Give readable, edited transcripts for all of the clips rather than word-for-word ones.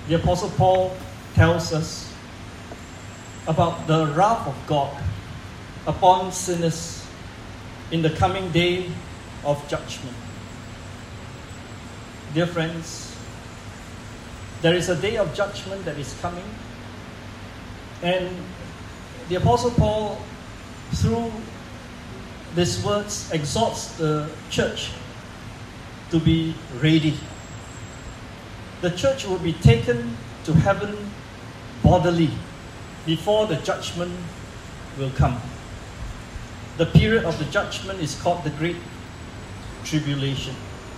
the Apostle Paul tells us about the wrath of God upon sinners in the coming day of judgment. Dear friends, there is a day of judgment that is coming, and the Apostle Paul, through these words, exhorts the church to be ready. The church will be taken to heaven bodily before the judgment will come. The period of the judgment is called the Great Tribulation.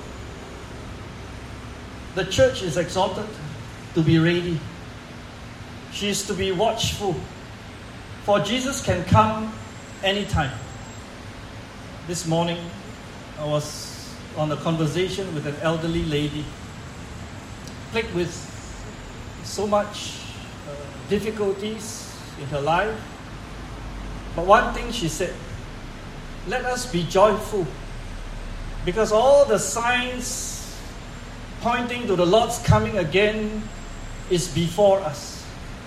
The church is exhorted to be ready. She is to be watchful, for Jesus can come anytime. This morning, I was on a conversation with an elderly lady, plagued with so much difficulties in her life. But one thing she said, let us be joyful, because all the signs pointing to the Lord's coming again is before us.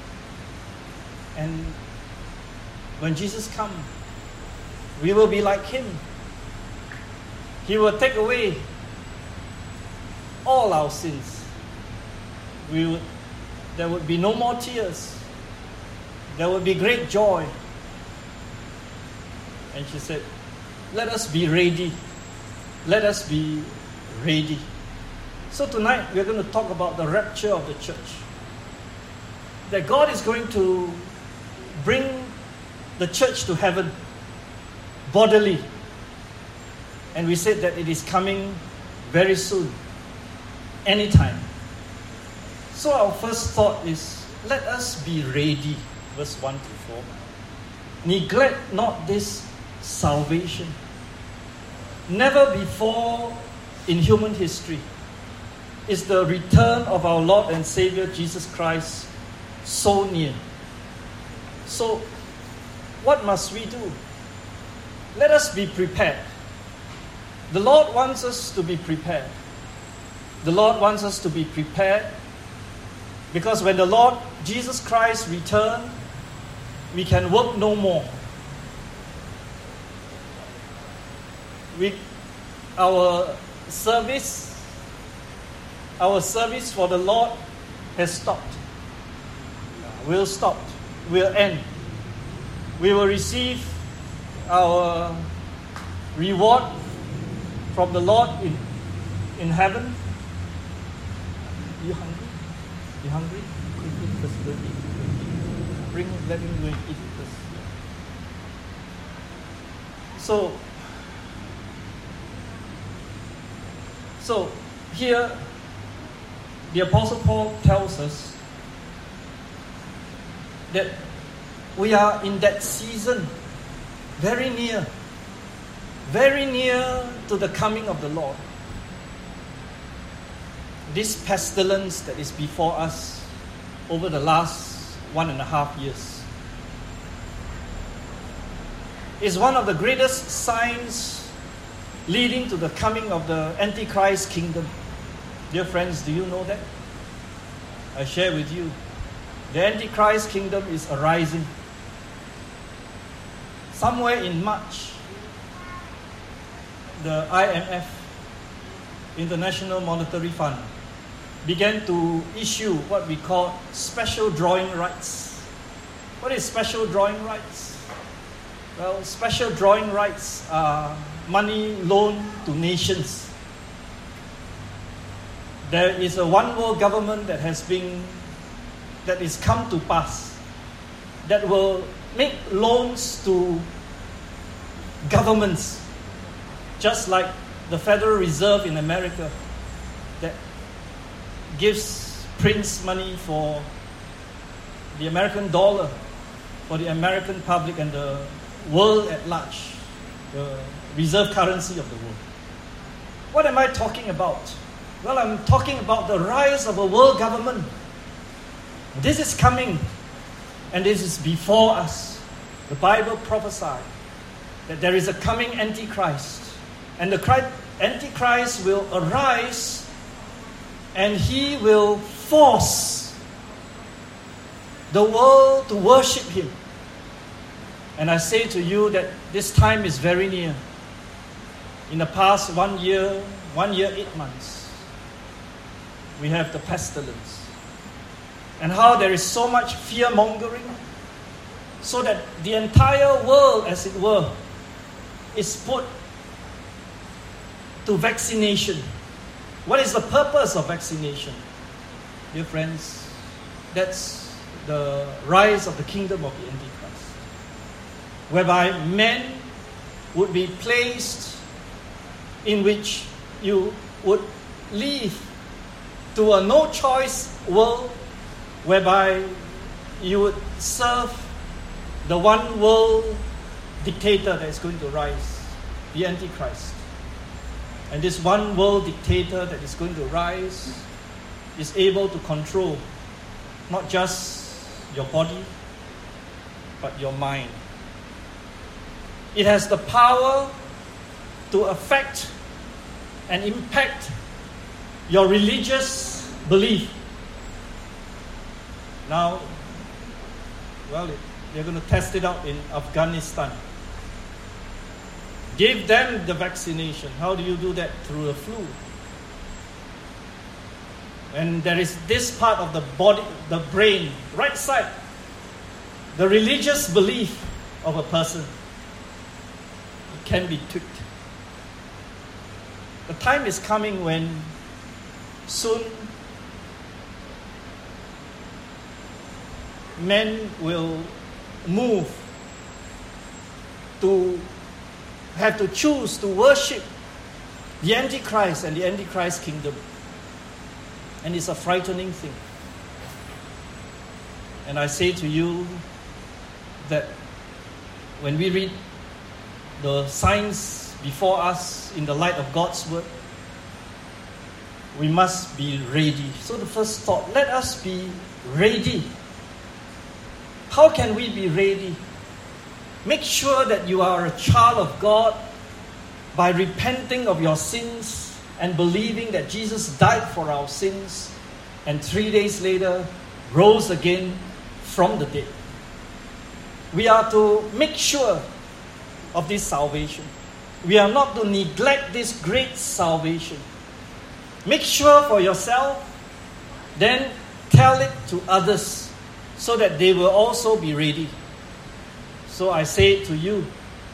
And when Jesus comes, we will be like Him. He will take away all our sins. There would be no more tears. There would be great joy. And she said, let us be ready. Let us be ready. So tonight we're going to talk about the rapture of the church. That God is going to bring the church to heaven bodily. And we said that it is coming very soon, anytime. So our first thought is, let us be ready. Verse 1 to 4. Neglect not this salvation. Never before in human history is the return of our Lord and Savior Jesus Christ so near. So, what must we do? Let us be prepared. The Lord wants us to be prepared. The Lord wants us to be prepared because when the Lord Jesus Christ returns, we can work no more. Our service for the Lord has stopped. Will stop. Will end. We will receive our reward from the Lord in heaven. You hungry? You hungry? Quickly, first go and eat. Let him go and eat first. So here, the Apostle Paul tells us that we are in that season, very near to the coming of the Lord. This pestilence that is before us over the last 1.5 years is one of the greatest signs leading to the coming of the Antichrist kingdom. Dear friends, do you know that? I share with you. The Antichrist kingdom is arising. Somewhere in March, the IMF, International Monetary Fund, began to issue what we call special drawing rights. What is special drawing rights? Well, special drawing rights are money loaned to nations. There is a one world government that is come to pass that will make loans to governments, just like the Federal Reserve in America that gives prints money for the American dollar, for the American public and the world at large, the reserve currency of the world. What am I talking about? Well, I'm talking about the rise of a world government. This is coming, and this is before us. The Bible prophesied that there is a coming Antichrist, and the Antichrist will arise, and he will force the world to worship him. And I say to you that this time is very near. In the past 1 year, 8 months, we have the pestilence. And how there is so much fear-mongering, so that the entire world, as it were, is put to vaccination. What is the purpose of vaccination? Dear friends, that's the rise of the kingdom of the Antichrist, whereby men would be placed in which you would live to a no-choice world, whereby you would serve the one world dictator that is going to rise, the Antichrist. And this one world dictator that is going to rise is able to control not just your body, but your mind. It has the power to affect and impact your religious belief. Now, they're going to test it out in Afghanistan. Give them the vaccination. How do you do that? Through the flu. And there is this part of the body, the brain, right side, the religious belief of a person. It can be tweaked. The time is coming when soon men will move to have to choose to worship the Antichrist and the Antichrist kingdom. And it's a frightening thing. And I say to you that when we read the signs before us in the light of God's word, we must be ready. So the first thought, let us be ready. How can we be ready? Make sure that you are a child of God by repenting of your sins and believing that Jesus died for our sins and 3 days later rose again from the dead. We are to make sure of this salvation. We are not to neglect this great salvation. Make sure for yourself, then tell it to others so that they will also be ready. So I say to you,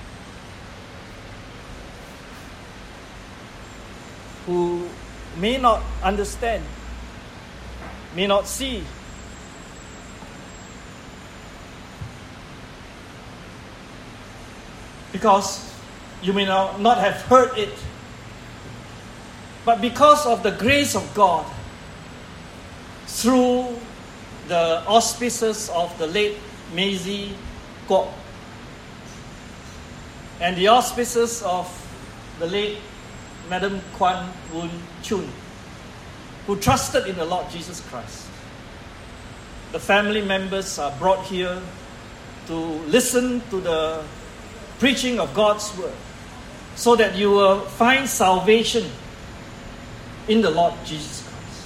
who may not understand, may not see, because you may not have heard it, but because of the grace of God, through the auspices of the late Maisie Kwok and the auspices of the late Madam Kwan Woon Chun, who trusted in the Lord Jesus Christ. The family members are brought here to listen to the preaching of God's word, so that you will find salvation in the Lord Jesus Christ.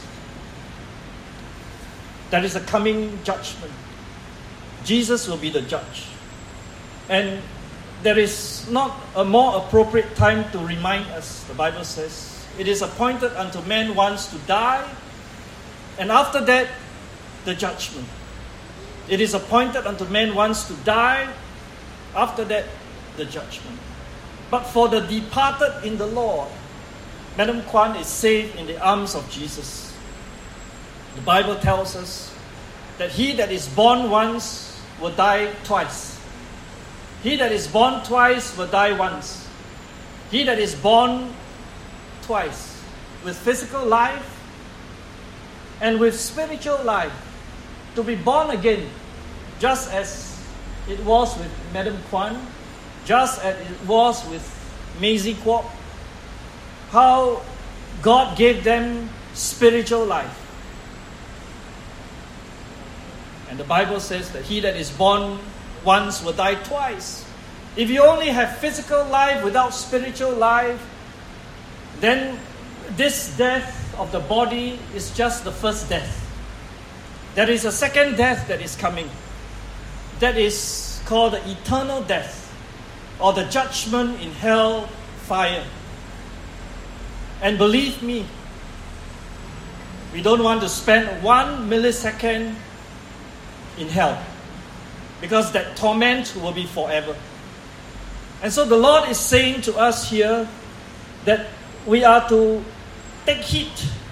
There is a coming judgment. Jesus will be the judge. And there is not a more appropriate time to remind us. The Bible says, it is appointed unto man once to die, and after that, the judgment. It is appointed unto man once to die, after that, the judgment. But for the departed in the Lord, Madam Kwan is safe in the arms of Jesus. The Bible tells us that he that is born once will die twice. He that is born twice will die once. He that is born twice, with physical life and with spiritual life, to be born again, just as it was with Madam Kwan, just as it was with Maisie Kwok, how God gave them spiritual life. And the Bible says that he that is born once will die twice. If you only have physical life without spiritual life, then this death of the body is just the first death. There is a second death that is coming. That is called the eternal death, or the judgment in hell fire. And believe me, we don't want to spend 1 millisecond in hell, because that torment will be forever. And so the Lord is saying to us here that we are to take heed.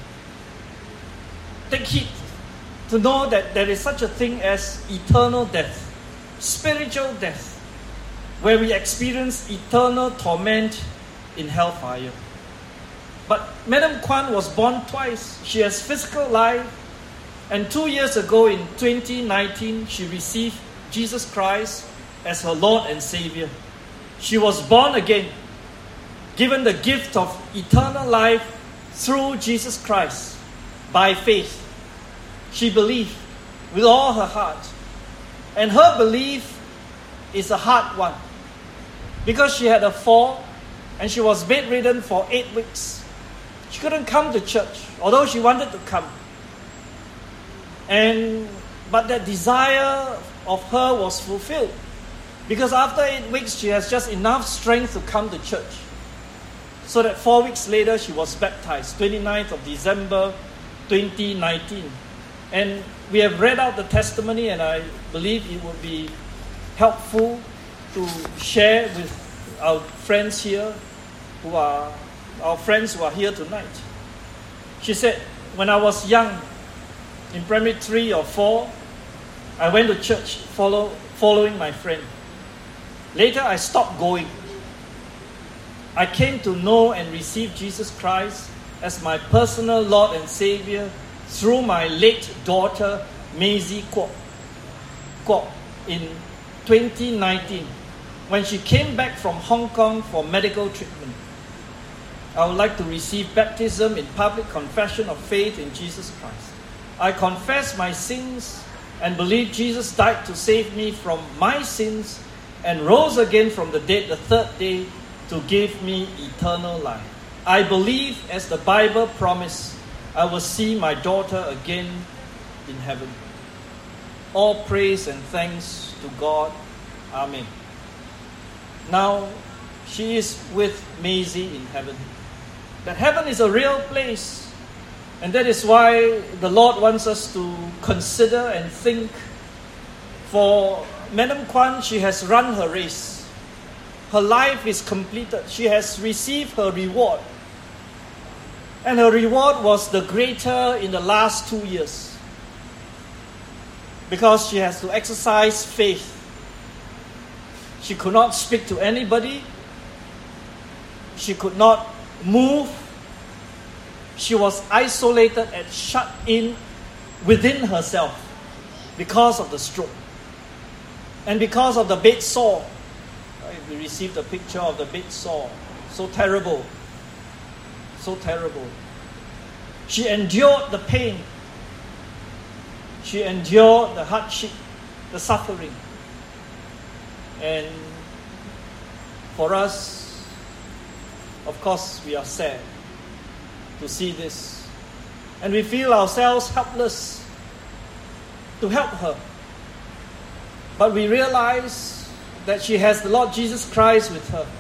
Take heed to know that there is such a thing as eternal death, spiritual death, where we experience eternal torment in hellfire. But Madam Kwan was born twice. She has physical life, and 2 years ago in 2019, she received Jesus Christ as her Lord and Savior. She was born again, given the gift of eternal life through Jesus Christ by faith. She believed with all her heart. And her belief is a hard one, because she had a fall and she was bedridden for 8 weeks. She couldn't come to church, although she wanted to come. But that desire of her was fulfilled, because after 8 weeks she has just enough strength to come to church. So that 4 weeks later she was baptized, 29th of December 2019. And we have read out the testimony, and I believe it would be helpful to share with our friends here who are here tonight. She said, when I was young, in primary 3 or 4, I went to church following my friend. Later, I stopped going. I came to know and receive Jesus Christ as my personal Lord and Savior through my late daughter, Maisie Kwok, in 2019, when she came back from Hong Kong for medical treatment. I would like to receive baptism in public confession of faith in Jesus Christ. I confess my sins and believe Jesus died to save me from my sins and rose again from the dead the third day to give me eternal life. I believe, as the Bible promised, I will see my daughter again in heaven. All praise and thanks to God. Amen. Now, she is with Maisie in heaven. That heaven is a real place. And that is why the Lord wants us to consider and think. For Madam Kwan, she has run her race. Her life is completed. She has received her reward. And her reward was the greater in the last 2 years, because she has to exercise faith. She could not speak to anybody. She could not move. She was isolated and shut in within herself because of the stroke. And because of the bed sore. We received a picture of the bed sore. So terrible. So terrible. She endured the pain. She endured the hardship, the suffering. And for us, of course, we are sad to see this. And we feel ourselves helpless to help her. But we realize that she has the Lord Jesus Christ with her.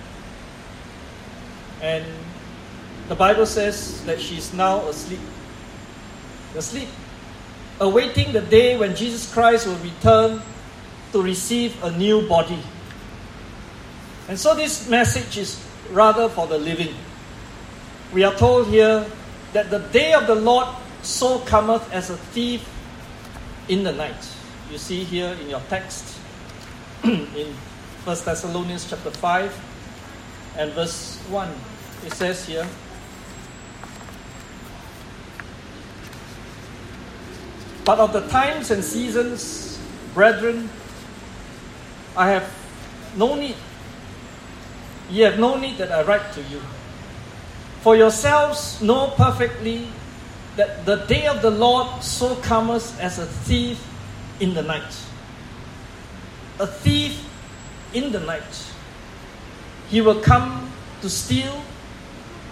And the Bible says that she is now asleep. Asleep, awaiting the day when Jesus Christ will return to receive a new body. And so this message is rather for the living. We are told here that the day of the Lord so cometh as a thief in the night. You see here in your text, in 1 Thessalonians chapter 5 and verse 1, it says here, but of the times and seasons, brethren, I have no need. Ye have no need that I write to you. For yourselves know perfectly that the day of the Lord so cometh as a thief in the night. A thief in the night. He will come to steal.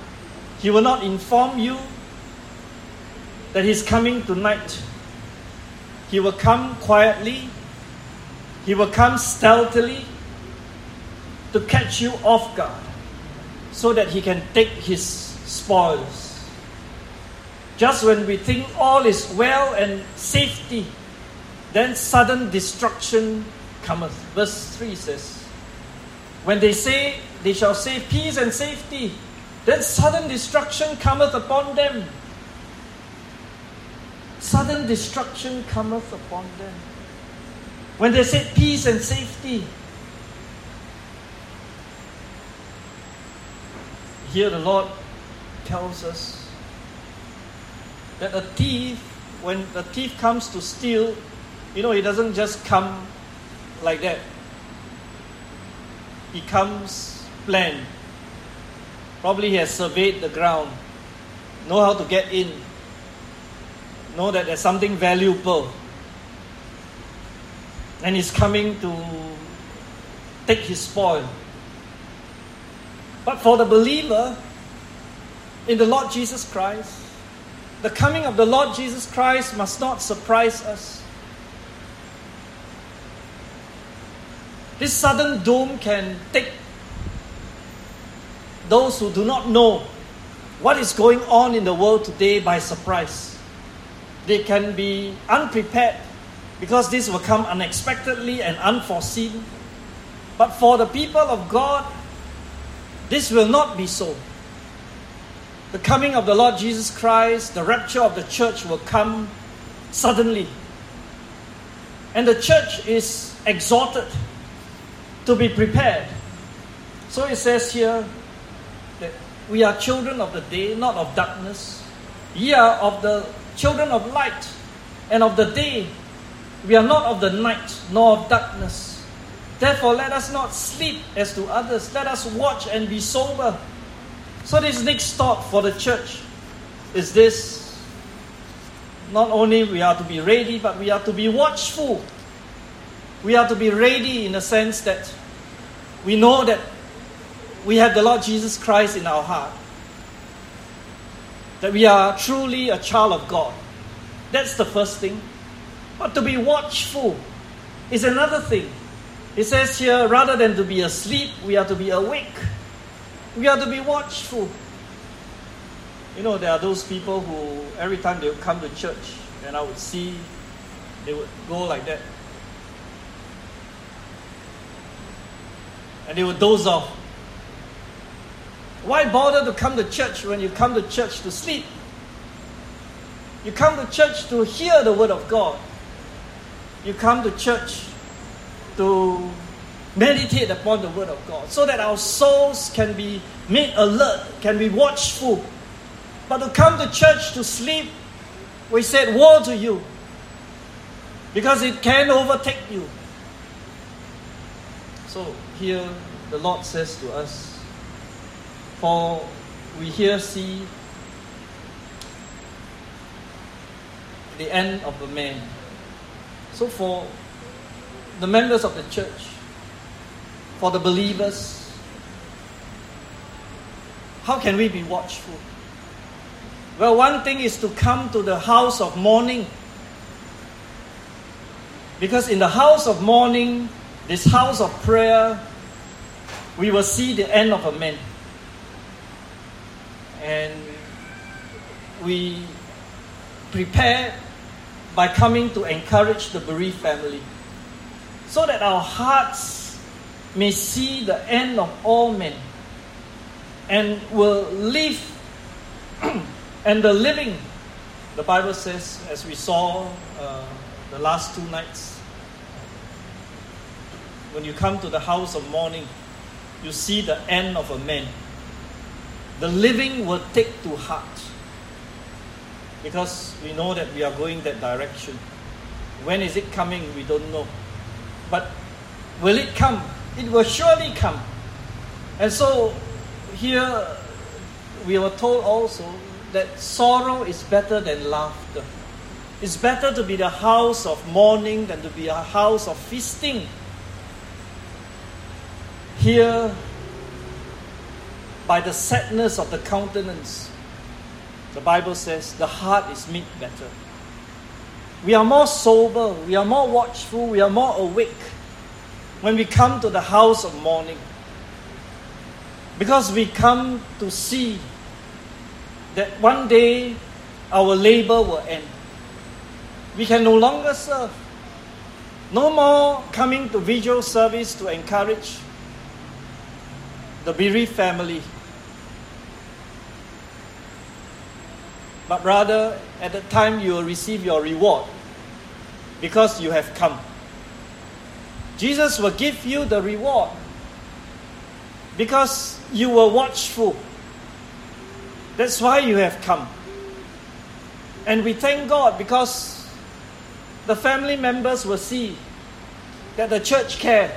He will not inform you that he's coming tonight. He will come quietly. He will come stealthily to catch you off guard so that he can take his spoils. Just when we think all is well and safety, then sudden destruction cometh. Verse 3 says, when they shall say peace and safety, then sudden destruction cometh upon them. Sudden destruction cometh upon them. When they say peace and safety, here the Lord tells us that a thief, when the thief comes to steal, he doesn't just come like that. He comes planned. Probably he has surveyed the ground, know how to get in, know that there's something valuable, and he's coming to take his spoil. But for the believer in the Lord Jesus Christ, the coming of the Lord Jesus Christ must not surprise us. This sudden doom can take those who do not know what is going on in the world today by surprise. They can be unprepared because this will come unexpectedly and unforeseen. But for the people of God, this will not be so. The coming of the Lord Jesus Christ, the rapture of the church will come suddenly. And the church is exhorted to be prepared. So it says here that we are children of the day, not of darkness. Ye are of the children of light and of the day. We are not of the night, nor of darkness. Therefore, let us not sleep as do others. Let us watch and be sober. So this next thought for the church is this. Not only we are to be ready, but we are to be watchful. We are to be ready in the sense that we know that we have the Lord Jesus Christ in our heart. That we are truly a child of God. That's the first thing. But to be watchful is another thing. It says here, rather than to be asleep, we are to be awake. We are to be watchful. There are those people who, every time they would come to church, and I would see, they would go like that. And they would doze off. Why bother to come to church when you come to church to sleep? You come to church to hear the word of God. You come to church to meditate upon the word of God, so that our souls can be made alert, can be watchful. But to come to church to sleep, we said, woe to you, because it can overtake you. So here the Lord says to us, for we here see the end of the man. So for the members of the church, for the believers, how can we be watchful? Well, one thing is to come to the house of mourning. Because in the house of mourning, this house of prayer, we will see the end of a man. And we prepare by coming to encourage the bereaved family, so that our hearts may see the end of all men and will live. And the living, the Bible says, as we saw the last 2 nights, when you come to the house of mourning, you see the end of a man. The living will take to heart, because we know that we are going that direction. When is it coming? We don't know. But will it come? It will surely come. And so here we were told also that sorrow is better than laughter. It's better to be the house of mourning than to be a house of feasting. Here, by the sadness of the countenance, the Bible says the heart is made better. we are more sober, we are more watchful, we are more awake when we come to the house of mourning. Because we come to see that one day our labor will end. We can no longer serve. No more coming to vigil service to encourage the bereaved family. But rather, at the time you will receive your reward because you have come. Jesus will give you the reward because you were watchful. That's why you have come. And we thank God because the family members will see that the church care,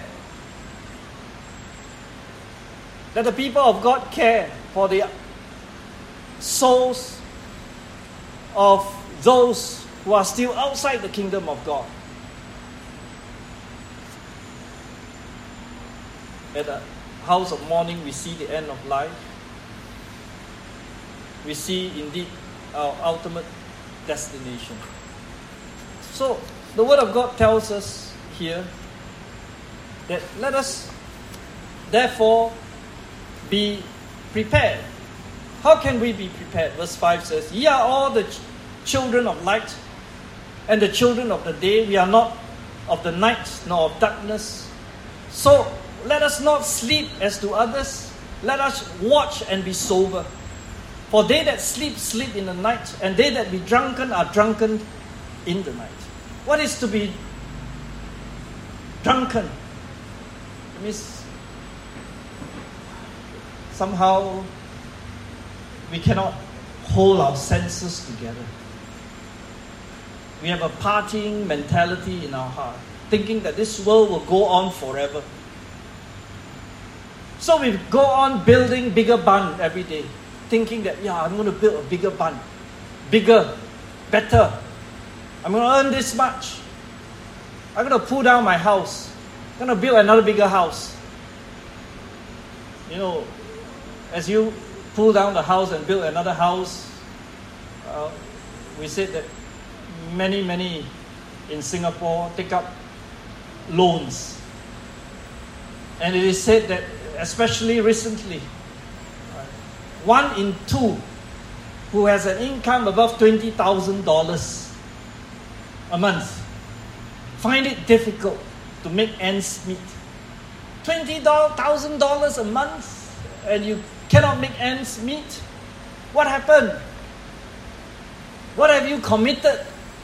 that the people of God care for the souls of those who are still outside the kingdom of God. At the house of mourning, we see the end of life. We see indeed our ultimate destination. So, the Word of God tells us here that let us therefore be prepared. How can we be prepared? Verse 5 says, "Ye are all the children of light and the children of the day. We are not of the night nor of darkness. So let us not sleep as do others. Let us watch and be sober. For they that sleep, sleep in the night, and they that be drunken are drunken in the night." What is to be drunken? It means somehow we cannot hold our senses together. We have a partying mentality in our heart, thinking that this world will go on forever. So we go on building bigger barn every day, thinking that, I'm going to build a bigger barn. Bigger, better. I'm going to earn this much. I'm going to pull down my house. I'm going to build another bigger house. As you pull down the house and build another house, we said that many in Singapore take up loans. And it is said that, especially recently, 1 in 2 who has an income above $20,000 a month find it difficult to make ends meet. $20,000 a month and you cannot make ends meet? What happened? What have you committed?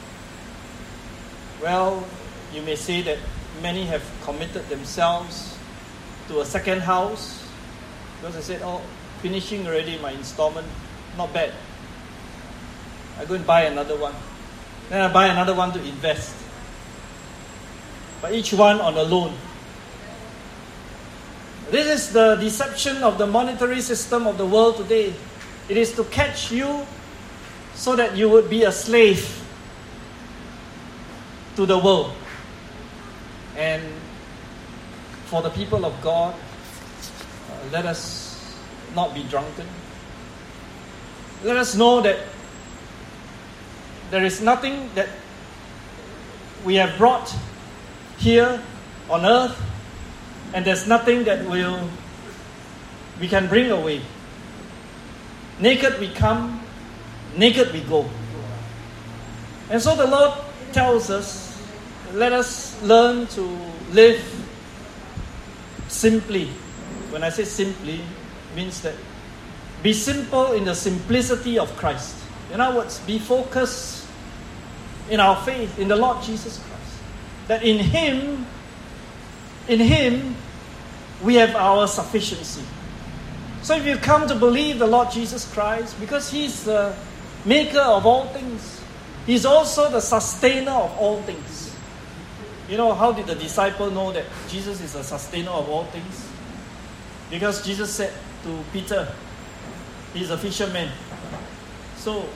Well, you may say that many have committed themselves to a second house because they said, finishing already my installment, not bad. I go and buy another one. Then I buy another one to invest. But each one on a loan. This is the deception of the monetary system of the world today. It is to catch you so that you would be a slave to the world. And for the people of God, let us not be drunken. Let us know that there is nothing that we have brought here on earth, and there's nothing that we can bring away. Naked we come, naked we go. And so the Lord tells us, let us learn to live simply. When I say simply, it means that be simple in the simplicity of Christ. In other words, be focused in our faith in the Lord Jesus Christ. That in Him, we have our sufficiency. So if you come to believe the Lord Jesus Christ, because He's the maker of all things, He's also the sustainer of all things. How did the disciple know that Jesus is the sustainer of all things? Because Jesus said to Peter, he's a fisherman. So,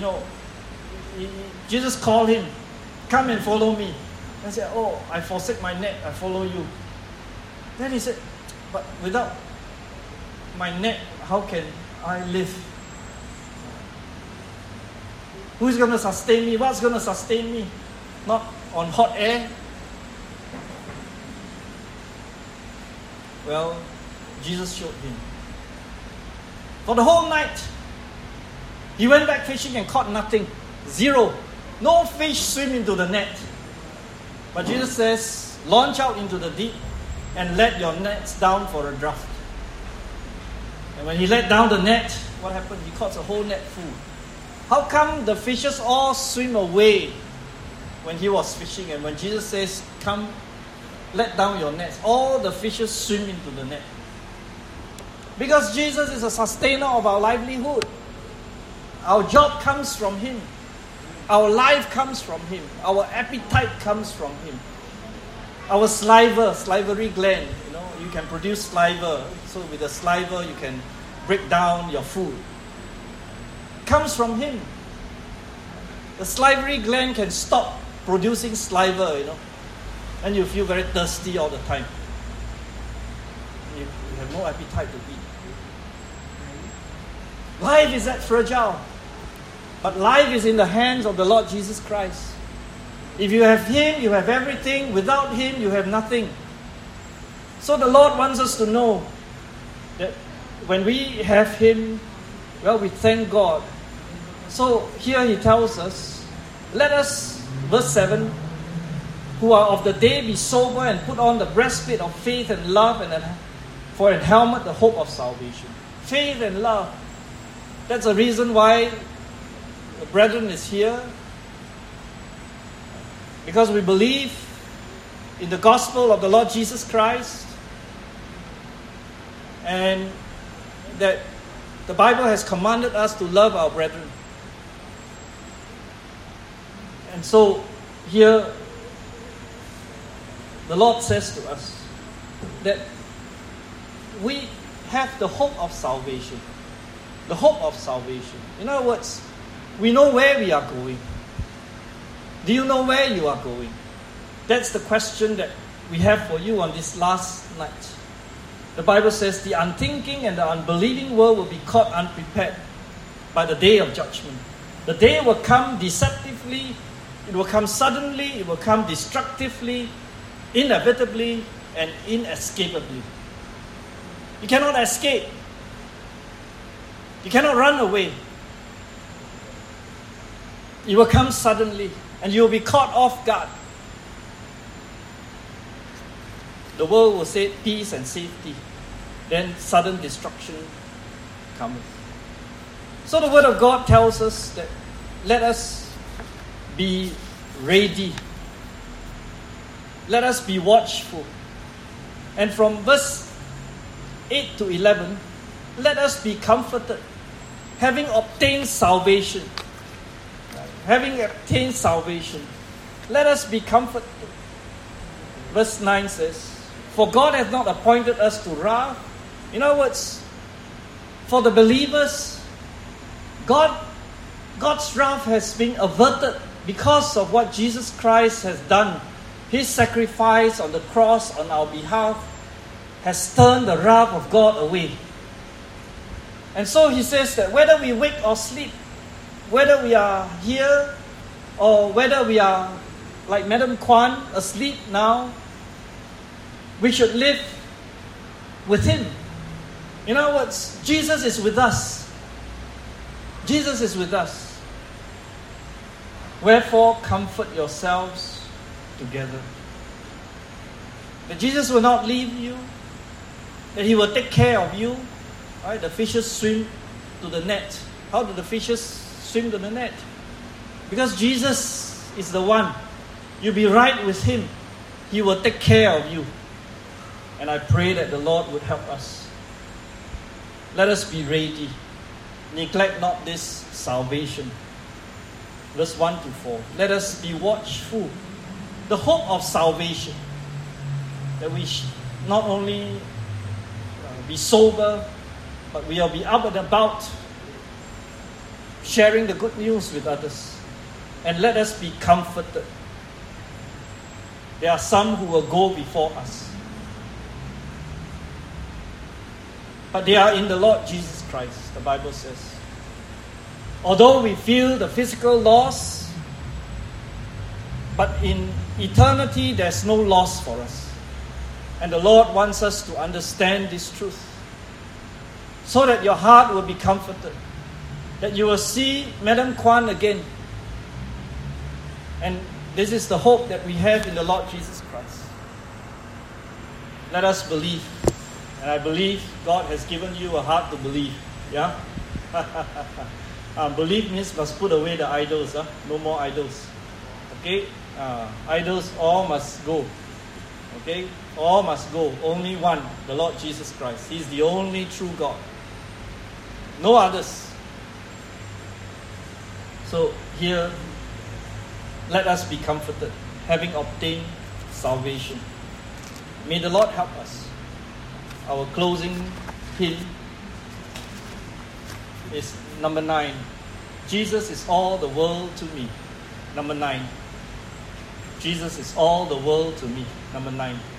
Jesus called him, "Come and follow me." And said, I forsake my net, I follow you. Then he said, "But without my net, how can I live? Who's going to sustain me? What's going to sustain me?" not on hot air. Well, Jesus showed him. For the whole night, he went back fishing and caught nothing. Zero. No fish swim into the net. But Jesus says, launch out into the deep and let your nets down for a draught. And when he let down the net, what happened? He caught a whole net full. How come the fishes all swim away when he was fishing? And when Jesus says, come, let down your nets, all the fishes swim into the net. Because Jesus is a sustainer of our livelihood. Our job comes from him. Our life comes from him. Our appetite comes from him. Our salivary gland, you can produce saliva. So with the saliva, you can break down your food. It comes from him. The salivary gland can stop producing saliva, and you feel very thirsty all the time. You have no appetite to eat. Life is that fragile. But life is in the hands of the Lord Jesus Christ. If you have him, you have everything. Without him, you have nothing. So the Lord wants us to know that when we have him, well, we thank God. So here he tells us, let us, verse 7, who are of the day be sober and put on the breastplate of faith and love, and for a helmet the hope of salvation. Faith and love. That's the reason why the brethren is here. Because we believe in the gospel of the Lord Jesus Christ, and that the Bible has commanded us to love our brethren. And so here the Lord says to us that we have the hope of salvation. The hope of salvation. In other words, we know where we are going. Do you know where you are going? That's the question that we have for you on this last night. The Bible says the unthinking and the unbelieving world will be caught unprepared by the day of judgment. The day will come deceptively, it will come suddenly, it will come destructively, inevitably, and inescapably. You cannot escape. You cannot run away. It will come suddenly, and you will be caught off guard. The world will say peace and safety. Then sudden destruction cometh. So the Word of God tells us that let us be ready. Let us be watchful. And from verse 8 to 11, let us be comforted, having obtained salvation. Having obtained salvation, let us be comforted. Verse 9 says, for God hath not appointed us to wrath. In other words, for the believers, God's wrath has been averted because of what Jesus Christ has done. His sacrifice on the cross on our behalf has turned the wrath of God away. And so he says that whether we wake or sleep, whether we are here or whether we are like Madam Kwan, asleep now, we should live with him. In other words, Jesus is with us. Jesus is with us. Wherefore, comfort yourselves together. That Jesus will not leave you, that he will take care of you. Right? The fishes swim to the net. How do the fishes swim to the net? Because Jesus is the one. You be right with him. He will take care of you. And I pray that the Lord would help us. Let us be ready. Neglect not this salvation. Verse 1 to 4. Let us be watchful. The hope of salvation. That we not only be sober, but we will be up and about, sharing the good news with others. And let us be comforted. There are some who will go before us. But they are in the Lord Jesus Christ, the Bible says. Although we feel the physical loss, But in eternity, there's no loss for us. And the Lord wants us to understand this truth, so that your heart will be comforted, that you will see Madam Kwan again. And this is the hope that we have in the Lord Jesus Christ. Let us believe. And I believe God has given you a heart to believe. Yeah? Believe means must put away the idols. No more idols. Okay? Idols all must go. Okay? All must go. Only one, the Lord Jesus Christ. He's the only true God. No others. So here, let us be comforted, having obtained salvation. May the Lord help us. Our closing hymn is number 9. Jesus is all the world to me. Number 9. Jesus is all the world to me. Number 9.